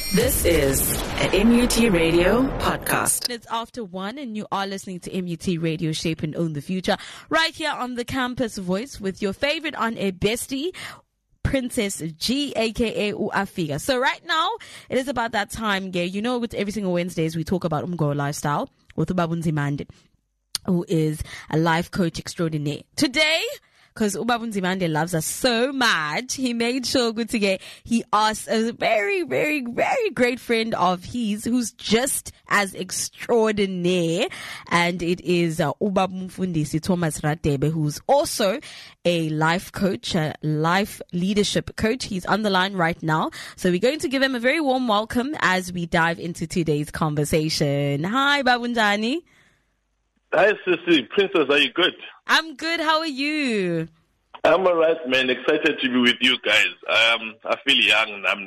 This is a MUT Radio podcast. It's after 1 and you are listening to MUT Radio, Shape and Own the Future, right here on the Campus Voice with your favorite on-air bestie, Princess G, aka Uafika. So right now, it is about that time, gay. You know, with every single Wednesdays, we talk about Umgo lifestyle with Ubabunzi Mande, who is a life coach extraordinaire. Today, because Ubabunzi Mande loves us so much, he made sure he asked a very, very, very great friend of his who's just as extraordinaire, and it is Ubabumfundisi Thomas Radebe, who's also a life coach, a life leadership coach. He's on the line right now, so we're going to give him a very warm welcome as we dive into today's conversation. Hi, Babunjani. Hi, Sissy. Princess, are you good? I'm good. How are you? I'm all right, man. Excited to be with you guys. I feel young. I'm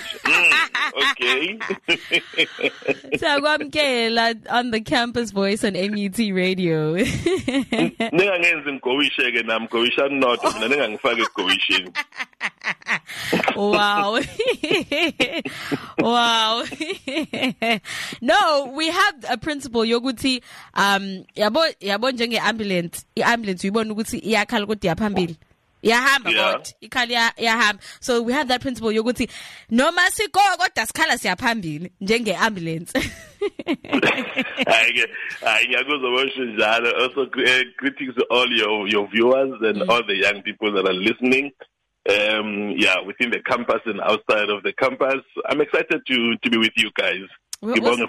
okay. So I'm on the Campus Voice on MUT Radio. Wow. Wow. No, we have a principle yoguthi yabo njenge ambulance uyibona ukuthi iyakhala kodwa yaphambili iyahamba kodwa ikhali iyahamba. So we have that principle yoguthi noma siko kodwa sikhala siyaphambili njenge ambulance. Also greetings to all your viewers and all the young people that are listening. Within the campus and outside of the campus. I'm excited to be with you guys. Yes.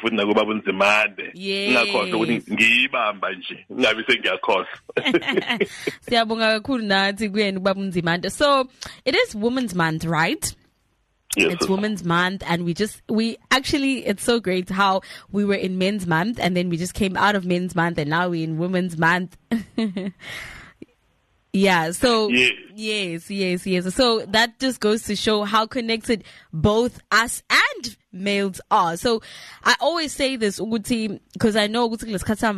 So it is Women's Month, right? Yes, it's Women's Month, and it's so great how we were in Men's Month and then we just came out of Men's Month and now we're in Women's Month. Yeah, so yes. So that just goes to show how connected both us and males are. So I always say this because I know this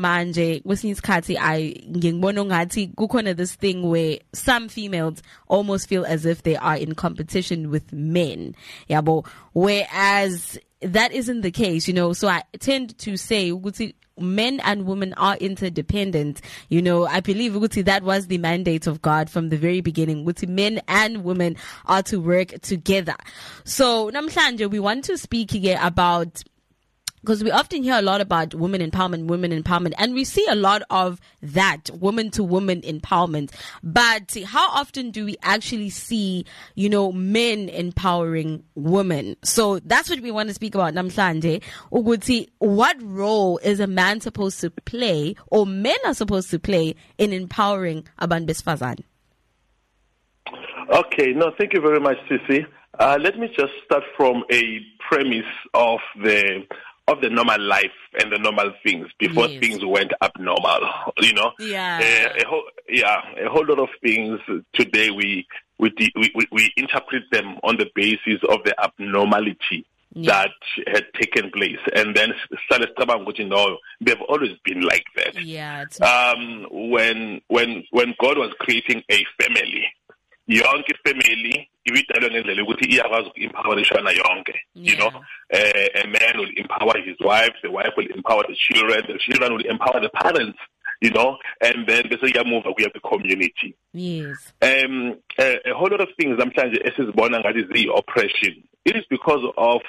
thing where some females almost feel as if they are in competition with men. Yeah, but whereas that isn't the case, you know. So I tend to say men and women are interdependent. You know, I believe that was the mandate of God from the very beginning. Men and women are to work together. So namhlanje we want to speak here about, because we often hear a lot about women empowerment, and we see a lot of that woman to woman empowerment. But how often do we actually see, you know, men empowering women? So that's what we want to speak about namhlanje. Ukuthi, what role is a man supposed to play, or men are supposed to play, in empowering abantu besifazane? Okay, no, thank you very much, Sissy. Let me just start from a premise of the normal life and the normal things before things went abnormal, you know. A whole lot of things today we interpret them on the basis of the abnormality that had taken place, and then they've always been like that. When God was creating a family, yonke family ibidalwe ngendlela ukuthi iyakwazi ukuempowerishana yonke, you know. A man will empower his wife, the wife will empower the children will empower the parents, you know, and then bese iyamove kuya the community. Yes. A whole lot of things namhlanje esizibona ngathi ziyi-oppression. It is because of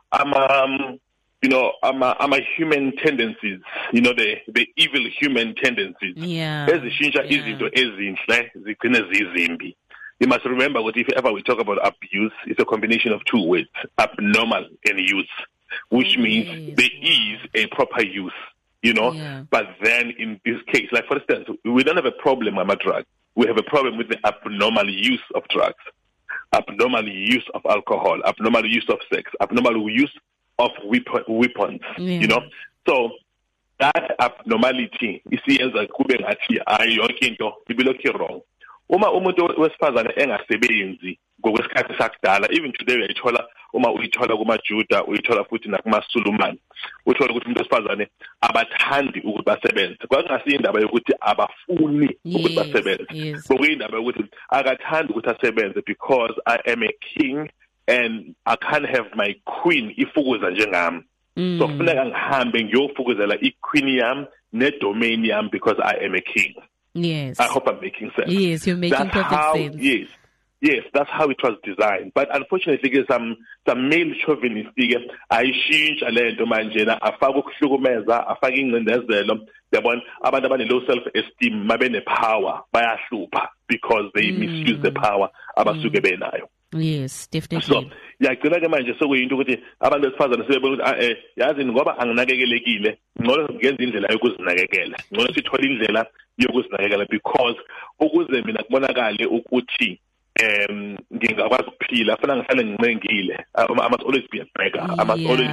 human tendencies, you know, the evil human tendencies. Ezishintsha izinto ezinhle zigcine zizimbi. You must remember that if ever we talk about abuse, it's a combination of two words, abnormal and use, which means there is a proper use, you know. But then in this case, like for instance, we don't have a problem with a drug. We have a problem with the abnormal use of drugs, abnormal use of alcohol, abnormal use of sex, abnormal use of weapons, you know. So that abnormality is kube ngathi ayi yonke into ibilokhu wrong. Uma umuntu wesifazane engasebenzi ngokwesikhathi sakudala, even today uyayithola uma uyithola kumaJuda, uyithola futhi nakumaSulumane, uthola ukuthi umuntu wesifazane abathandi ukuthi basebenze. Kwakungasiindaba yokuthi abafuni ukuthi basebenze. Kwakuyindaba yokuthi akathandi ukuthi asebenze because I am a king and I can't have my queen ifukuza njengami. So kufuneka ngihambe ngiyofukuzela iqueen yami nedomain yami because I am a king. Yes. I hope I'm making sense. Yes, you're making perfect sense. Yes, that's how it was designed. But unfortunately, some male chauvinist ayishintsha lento manje na afaka ukuhlukumeza, afaka ingcindezelo. Yabona abantu abane low self-esteem mabene power bayahlupha because they misuse the power abasuke benayo. Yes, definitely. So, yagcina ke manje sokuyinto ukuthi abantu besifazane sebebona ukuthi yazi ngoba anginakekelekile, ngcono ngenza indlela yokuzinakekela. Ngcono sithola indlela yokuzinakekela because ukuze mina kubonakale ukuthi ngingakwazi ukuphila fana ngihlale ngincengile. I must always be a beggar. I must always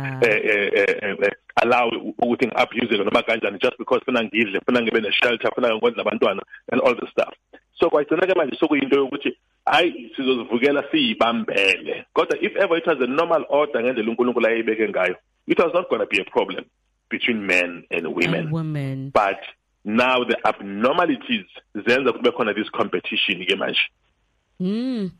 be allow ukuthi ngiabuse noma kanjani just because fana ngidle, fana ngibe ne shelter, fana ngikondla abantwana and all the stuff. So kwagcina ke manje sokuyinto yokuthi hayi sizozivukela siyibambele. Kodwa if ever it was a normal order ngendlela uNkulunkulu ayibeke ngayo, it was not going to be a problem between men and women. But now the abnormalities zenza kube khona this competition ke manje. And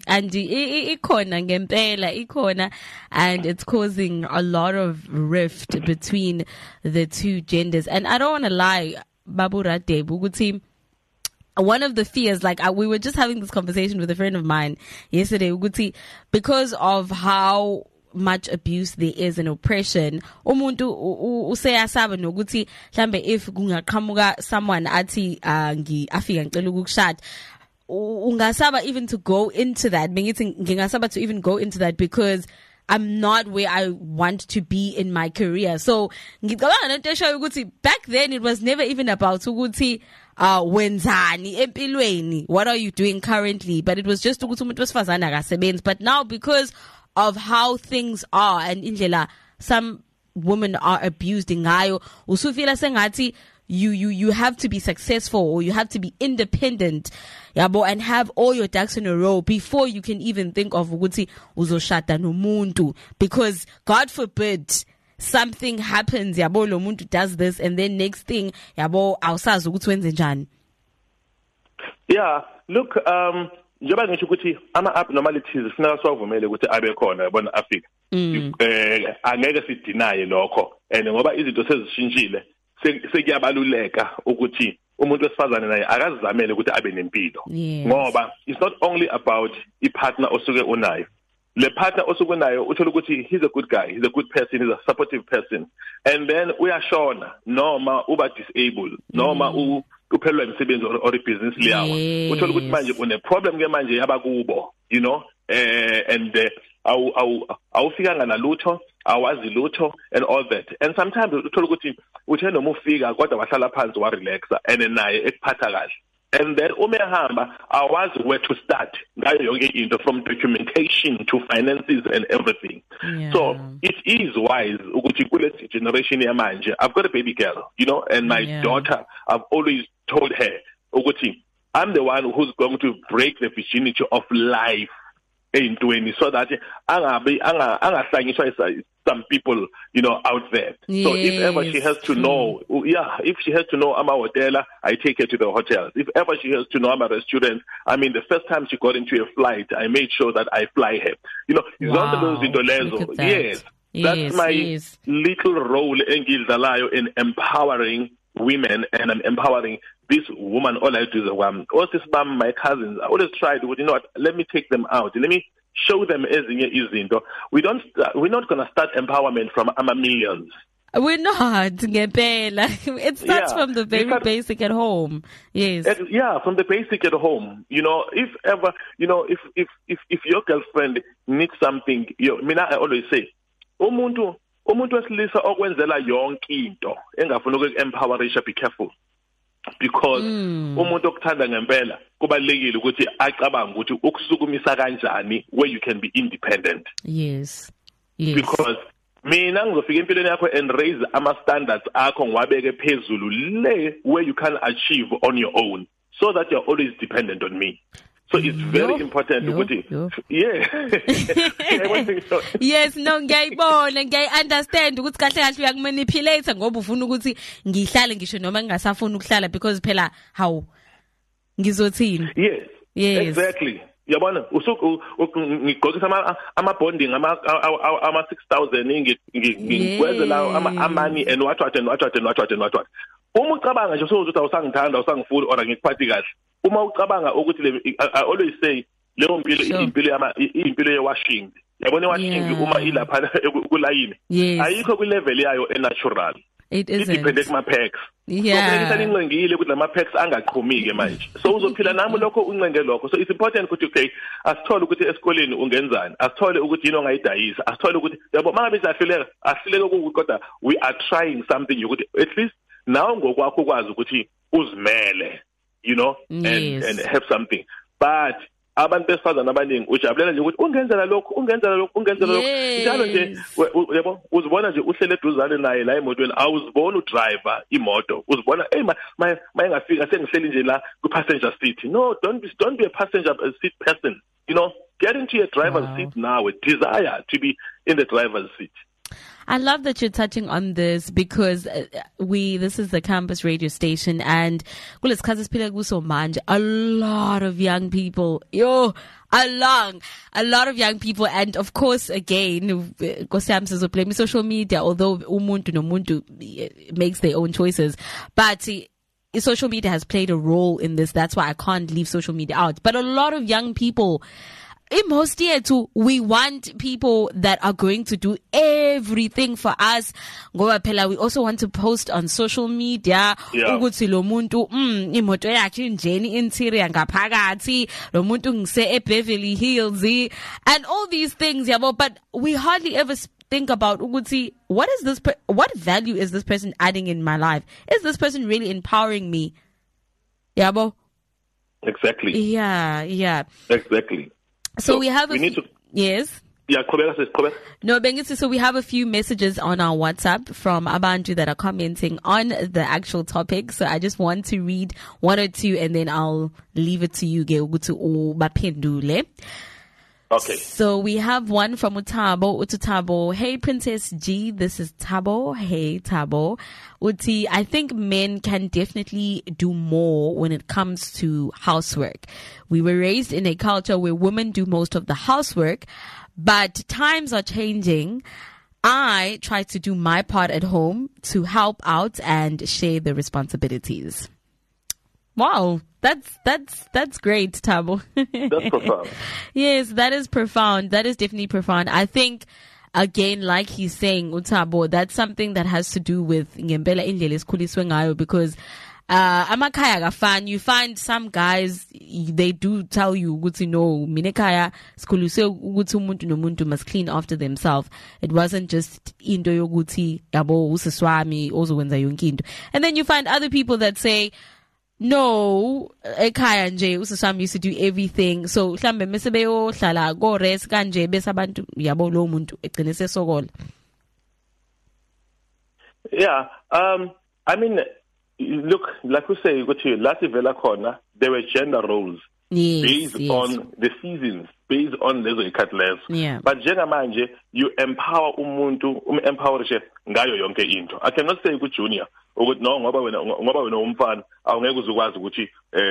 ikona ngempela ikona, and it's causing a lot of rift between the two genders. And I don't want to lie, Babu Rade Buguti, one of the fears, like we were just having this conversation with a friend of mine yesterday, Uguti, because of how much abuse there is and oppression, umuntu useyasaba nokuthi mhlambe if kungaqhamuka someone athi afika ngicela ukukushada, ungasaba even to go into that. Ngingasaba to even go into that because I'm not where I want to be in my career. So ngicabanga nento esho ukuthi back then it was never even about ukuthi wenzani empilweni, what are you doing currently, but it was just ukuthi umuntu wesifazane akasebenzi. But now because of how things are and indlela some women are abused ngayo, usufila sengathi you have to be successful or you have to be independent, yabo, and have all your ducks in a row before you can even think of ukuthi uzoshada nomuntu, because God forbid something happens, yabo, lo muntu does this and then next thing, yabo, awusazi ukuthi wenze njani. Yeah, look, njengoba ngisho ukuthi ama abnormalities kufuneka siwavumele ukuthi abe khona yabona Africa. Angeke sidinaye lokho, and ngoba izinto sezishintshile sekuyabaluleka ukuthi umuntu wesifazane naye akazizamele ukuthi abe nempilo, ngoba it's not only about ipartner osuke unayo. Le partner osuke unayo uthola ukuthi he's a good guy, he's a good person, he's a supportive person, and then uyashona noma uba disabled noma uphelwa imisebenzi or business liyawa, uthola ukuthi manje une problem ke manje yabakubo, you know, and awufikanga nalutho, awazi lutho and all that. And sometimes uthola ukuthi uthe noma ufika kodwa wahlala phansi wa relaxa and naye ekuphatha kahle, and then umehamba awazi where to start ngayo yonke into from documentation to finances and everything. So it is wise ukuthi kule generation yamanje, I've got a baby girl, you know, and my daughter, I've always told her ukuthi I'm the one who's going to break the virginity of life entweni, so that angahlanyiswa some people, you know, out there. So if ever she has to know, if she has to know I'm a hoteler, I take her to the hotels. If ever she has to know I'm a restaurant, I mean, the first time she got into a flight, I made sure that I fly her. You know, yes, that's my little role in empowering women, and I'm empowering this woman. All I do is my cousins, I always try to, you know what, let me take them out, let me show them izinto. We're not going to start empowerment from millions. We're not, ngempela. It starts from the very basic at home. Yes. From the basic at home. You know, if ever, you know, if your girlfriend needs something, I always say, umuntu wesilisa okwenzela yonke into engafuna ukuempowerisha, be careful, because umuntu okuthanda ngempela kubalekile ukuthi acabanga ukuthi ukusukumisa kanjani where you can be independent. Yes. Because mina ngizofika empilweni yakho and raise ama standards akho ngiwabeke phezulu le where you can achieve on your own, so that you're always dependent on me. So it's very important ukuthi yes, no, ngiyayibona, ngiyayi-understand ukuthi kahle kahle uyakumanipulate ngoba ufuna ukuthi ngihlale ngisho noma ngingasafuni ukuhlala because phela hawu ngizothini. Yes, exactly. Yabona usuku ngigqokisa ama bonding ama 6000 ngikwenza lawo amani and what. Uma ucabanga nje sokuthi awusangithanda awusangifuni or ngikuphathi kahle. Uma ucabanga ukuthi I always say leyo impilo impilo ye-washing. Yabona i-washing uma ilapha kulayini. Ayikho kwi-level yayo natural. It isn't. It depends on packs. Yeah. So ngicengile ukuthi lama packs angaqhumike manje. So uzophila nami lokho uncenge lokho. So it's important ukuthi okay, asithole ukuthi esikoleni ungenzani. Asithole ukuthi yini ongayidayisa. Asithole ukuthi yabo mangabe siyahluleka, ahluleke ukuthi kodwa we are trying something ukuthi at least now ngokwakho ukwazi ukuthi uzimele, you know, and have something. But abantu besifazana abaningi ujabulela nje ukuthi ungenzela lokho njalo nje yabo uzibona nje uhlele eduzane naye la emotweni awuzibona udriver imoto uzibona hey mayengafika sengihleli nje la ku passenger seat. No, don't be a passenger seat person, you know, get into your driver's seat now with desire to be in the driver's seat. I love that you're touching on this because this is the campus radio station and a lot of young people, a lot of young people, and of course again blame social media, although umuntu nomuntu makes their own choices, but social media has played a role in this. That's why I can't leave social media out. But a lot of young people, in most year too, we want people that are going to do everything for us. We also want to post on social media. Ukuthi lo muntu imoto yakhe njeni interior ngaphakathi, lo muntu ngise eBeverly Hills and all these things, yabo. But we hardly ever think about ukuthi what value is this person adding in my life? Is this person really empowering me? Yabo. Exactly. Yeah. Exactly. So we have yes. Yeah, no, Bengisi, so we have a few messages on our WhatsApp from Abantu that are commenting on the actual topic. So I just want to read one or two and then I'll leave it to you. Okay. So we have one from Ututabo. Hey, Princess G, this is Tabo. Hey, Tabo. Uti, I think men can definitely do more when it comes to housework. We were raised in a culture where women do most of the housework, but times are changing. I try to do my part at home to help out and share the responsibilities. Wow. That's great, Tabo. That's profound. Yes, that is profound. That is definitely profound. I think, again, like he's saying, Utabo, that's something that has to do with ngempela indlela esikhuliswe ngayo, because amakhaya akafani. You find some guys, they do tell you ukuthi no, mina ekhaya sikhuliswe ukuthi umuntu nomuntu must clean after themselves. It wasn't just into yokuthi yabo usiswami ozokwenza yonke into. And then you find other people that say, no, ekhaya nje usiswami used to do everything. So mhlambe mesebeyo hlala go rest kanje bese abantu yabo lo muntu egcine sesokola. Yeah, I mean, look, like we say, lati vela khona, there were gender roles based on the seasons, based on lezo ikhatless. Yeah. But njengamanje you empower umuntu, empower ngayo yonke into. I cannot say ku junior ukuthi no ngoba wena umfana awungeke uzukwazi ukuthi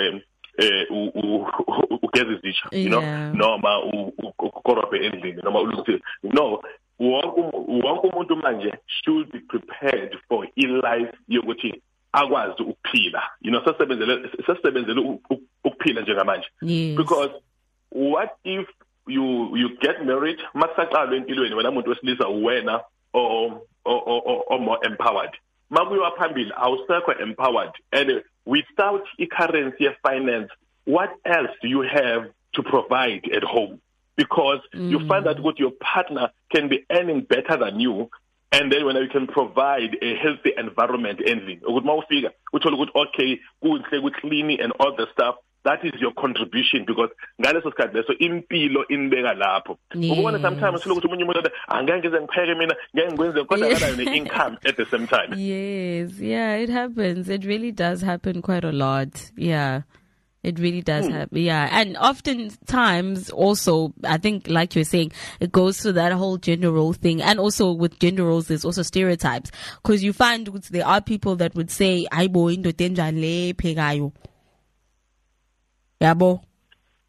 ugeze izitsha, you know, noma ukorobhe endlini noma ulungise. No, wonke umuntu manje should be prepared for life yokuthi akwazi ukuphila, you know, sesebenzele ukuphila njengamanje. Because what if you get married masaqalwe empilweni wena umuntu wesilisa wena or more empowered, makuyiwa phambili awusekho empowered, and without i-currency finance, what else do you have to provide at home? Because you find that your partner can be earning better than you, and then when you can provide a healthy environment ending, okay, good cleaning and all the stuff, that is your contribution, because ngaleso sikhathi leso impilo inbeka lapho. Ubona sometimes ukuthi umuntu umuntu angeke ngipheke mina ngeke ngikwenze kodwa ngala ne income at the same time. Yes, yeah, it happens. It really does happen quite a lot. Yeah. It really does happen. Yeah. And oftentimes also, I think, like you're saying, it goes to that whole gender role thing. And also with gender roles, there's also stereotypes. Because you find there are people that would say, Aibo indo tenjale pegayo. Yabo.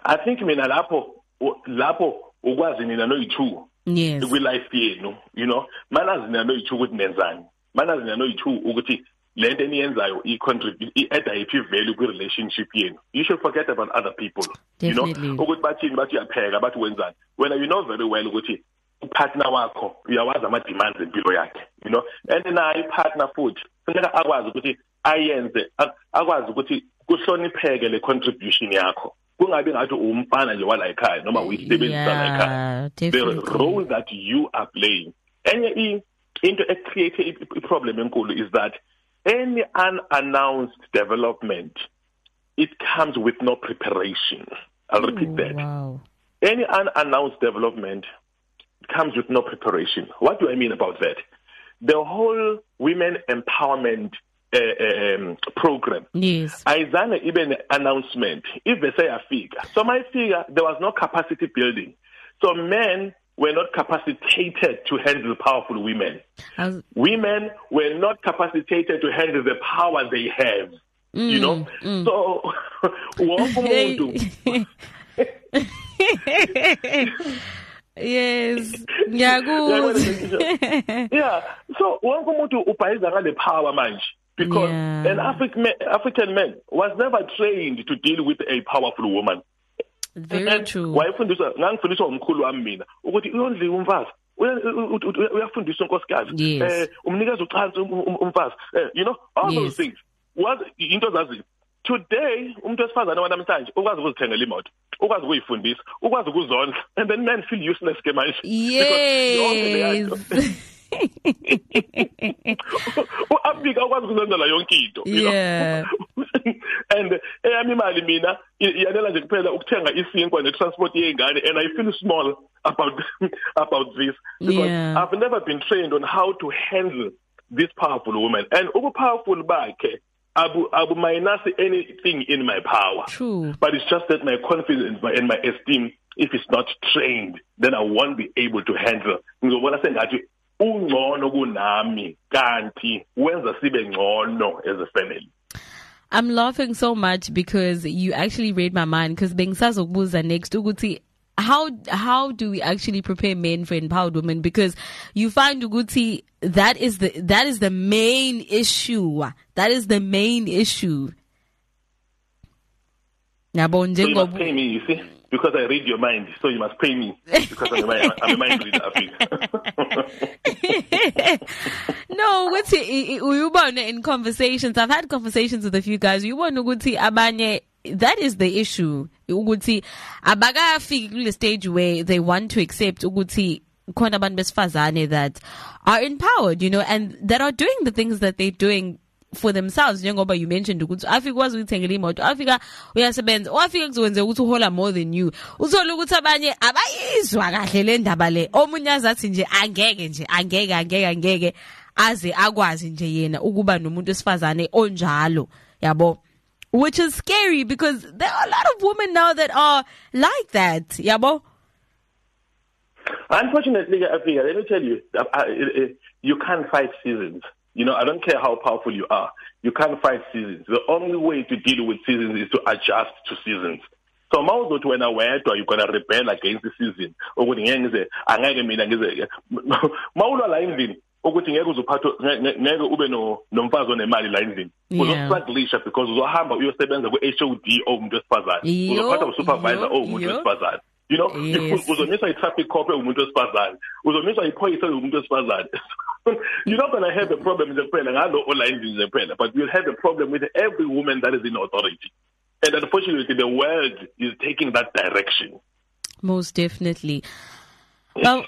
I think mina lapho ukwazi nina noyi2 yes kwi-life yenu, you know, manazi nina noyi2 ukuthi nenzani, manazi nina noyi2 ukuthi lento eniyenzayo i-contribute i-add iphi value kwi-relationship yenu. You should forget about other people. Definitely. You know, ukuthi bathini bathi uyapheka bathi wenzani, wena you know very well ukuthi upartner wakho uyawazi ama-demands empilo yakhe, you know, and naye i-partner futhi funeka akwazi ukuthi ayenze, akwazi ukuthi kuhlonipheke le contribution yakho, kungabi ngathi umfana nje wala ekhaya noma uyisebenzisa la ekhaya. The role that you are playing. Enye into ecreate i-problem enkulu is that any unannounced development, it comes with no preparation. I'll repeat that. Wow. Any unannounced development comes with no preparation. What do I mean about that? The whole women empowerment program. Yes. Ayizange even announcement. If they say a figure. So my figure, there was no capacity building. So men were not capacitated to handle powerful women. Women were not capacitated to handle the power they have. You know? So, yes. Yeah, good. Yeah. So, wonke umuntu ubhayiza ngale power manje. Because an African man was never trained to deal with a powerful woman. Very true. Ngangifundiswa umkhulu wami mina ukuthi uyondliwa umfazi, uyafundiswa unkosikazi, umnikeza ucansi umfazi, you know, all those things. What into zazi today umuntu wesifazane wanamhlanje ukwazi ukuzithengela imoto, ukwazi ukuyifundisa, ukwazi ukuzondla, and then men feel useless ke manje. Yes. Uafika ukwazi ukuzenzela yonke into, you know. And eyami imali mina yanela nje kuphela ukuthenga isinkwa netransport yengane, and I feel small about this because I've never been trained on how to handle this powerful woman, and powerful bakhe abu minus anything in my power. True. But it's just that my confidence and my esteem, if it's not trained, then I won't be able to handle. Ngizobona sengathi ungcono kunami kanti wenza sibe ngcono as a family. I'm laughing so much because you actually read my mind, because bengisazokubuza next ukuthi how do we actually prepare men for empowered women, because you find ukuthi that is the main issue. That is the main issue. So you must pay me, you see, because I read your mind, so you must pay me because I'm a mind reader, I think. No, in conversations, I've had conversations with a few guys. That is the issue. Abagafika kule stage where they want to accept that are empowered, you know, and that are doing the things that they're doing for themselves. Njengoba you mentioned ukuthi afika kwazi ukuthengela imoto, afika uyasebenza, afika kuzowenza ukuthi uhola more than you. Uzolo ukuthi abanye abayizwa kahle le ndaba le. Omunye azathi nje angeke aze akwazi nje yena ukuba nomuntu wesifazane onjalo, yabo. Which is scary because there are a lot of women now that are like that, yabo. Unfortunately, Africa, let me tell you, you can't fight seasons. You know, I don't care how powerful you are. You can't fight seasons. The only way to deal with seasons is to adjust to seasons. So, mawuzothi wena wedwa you're going to rebel against the season. Ukuthi angeke mina ngize. Mawulwa la endlini ukuthi ngeke uzophatha ngeke ube nomfazi onemali la endlini. Uzostruggle because uzohamba uyosebenza ku-HOD umuntu wesifazane. Uzophatha usupervisor umuntu wesifazane. You know, uzomiswa i-traffic cop umuntu wesifazane. Uzomiswa iphoyisa umuntu wesifazane. You're not going to have a problem with the prayer, but you'll have a problem with every woman that is in authority. And unfortunately, the world is taking that direction. Most definitely. Well,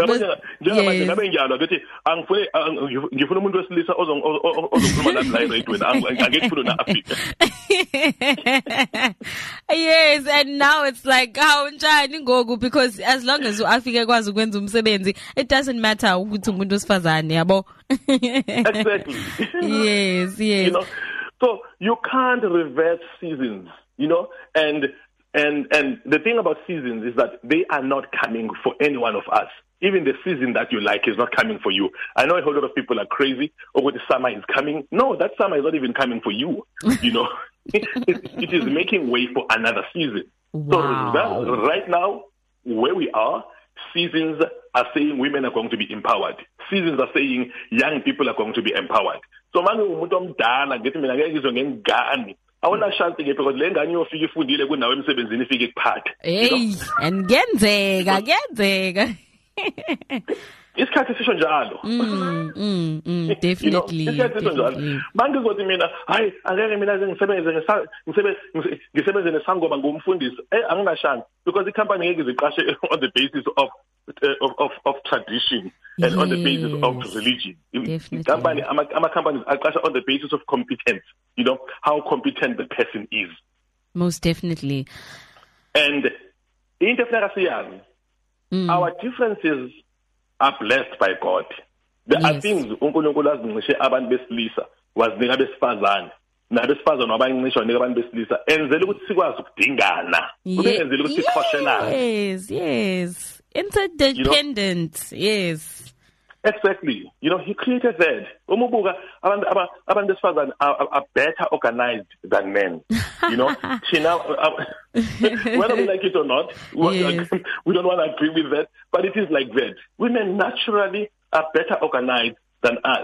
yes, and now it's like because as long as Africa kwazi ukwenza umsebenzi, it doesn't matter ukuthi umuntu wesifazane, yabo. Exactly. Yes. You know, so you can't reverse seasons, you know, and the thing about seasons is that they are not coming for any one of us. Even the season that you like is not coming for you. I know a whole lot of people are crazy over the summer is coming. No, that summer is not even coming for you. You know, it is making way for another season. Wow. So right now, where we are, seasons are saying women are going to be empowered. Seasons are saying young people are going to be empowered. So manje umuntu omdala ngithi mina ngeke ngizwe ngengane. Awona chance ke because le ngane yofika ifundile kunawe emsebenzini ifike ikuphathe. Hey, and kuyenzeka. Isikhathi sisho njalo. Definitely. Isikhathi sisho njalo. Manje ngothi mina hayi angeke mina ngisebenze nesangoma ngumfundisi. Anginashanga because icompany ngeke iziqashe on the basis of tradition and on the basis of religion. Company ama companies aqasha on the basis of competence. How competent the person is. Most definitely. And into efuna our differences are blessed by God. There are things uNkulunkulu azincishe abantu besilisa wazinika besifazane nabesifazane wabancisha wanika abantu besilisa enzele ukuthi sikwazi ukudingana ubenzele ukuthi sikhoshelane. Yes interdependent. Yes, exactly. He created that. Umubuka abantu besifazane are better organized than men. Whether we like it or not, yes. We don't want to agree with that, but it is like that. Women naturally are better organized than us.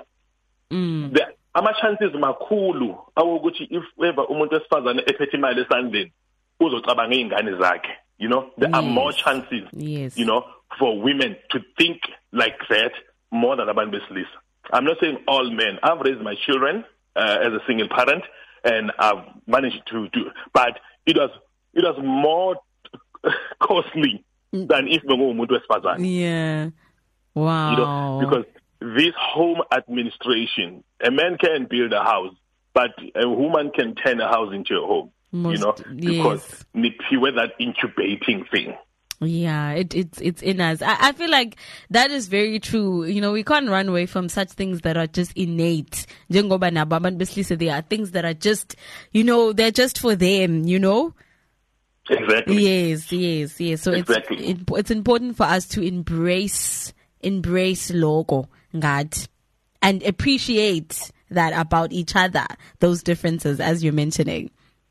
Ama-chances makhulu awukuthi if ever umuntu wesifazane ephethe imali esandleni uzocabanga iy'ngane zakhe. There are more chances, for women to think like that more than abantu besilisa. I'm not saying all men. I've raised my children as a single parent, and I've managed to do, but it was more costly than if umuntu wesifazane. Yeah. Wow. Because this home administration, a man can build a house, but a woman can turn a house into a home. Because niphiwe that incubating thing. Yeah, it's in us. I feel like that is very true. We can't run away from such things that are just innate. There are things that are just, they're just for them, Exactly. Yes. So exactly. It's important for us to embrace logo, God, and appreciate that about each other, those differences as you're mentioning.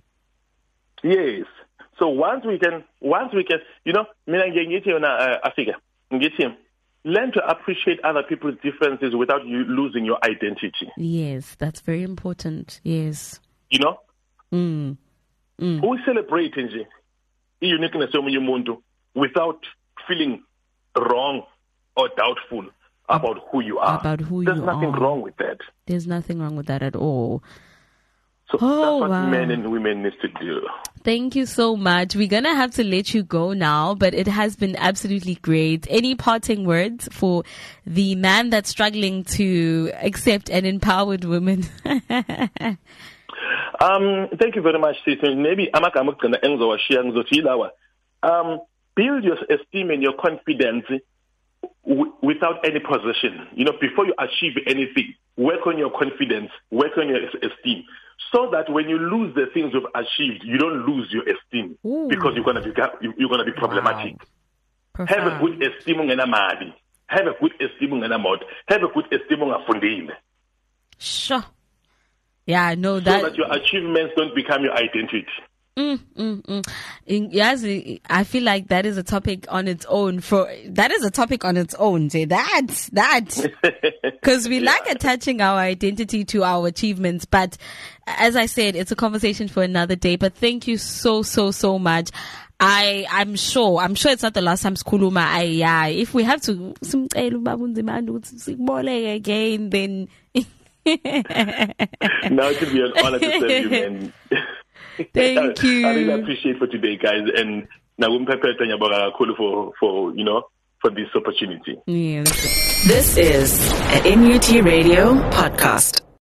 Yes. So once we can, mina ngithi yona Africa, ngithi learn to appreciate other people's differences without you losing your identity. Yes, that's very important. Yes. We celebrate nje i-uniqueness yomunye umuntu without feeling wrong or doubtful about who you are. There's nothing wrong with that. There's nothing wrong with that at all. So that's what men and women need to do. Thank you so much. We're going to have to let you go now, but it has been absolutely great. Any parting words for the man that's struggling to accept an empowered woman? Thank you very much, Stephen. Maybe build your esteem and your confidence without any possession. Before you achieve anything, work on your confidence, work on your esteem, so that when you lose the things you've achieved, you don't lose your esteem. Because you're gonna be problematic. Wow. Have a good esteem ngena mali. Have a good esteem ngena mod. Have a good esteem ngafundile. Sure. Yeah, no, so that your achievements don't become your identity. Yes, I feel like that is a topic on its own. That because we like attaching our identity to our achievements, but as I said, it's a conversation for another day. But thank you so much. I'm sure it's not the last time Skuluma. If we have to again, then now it will be an honor to serve you, man. Thank you. I really appreciate for today, guys, and for this opportunity. Yes. This is a MUT Radio podcast.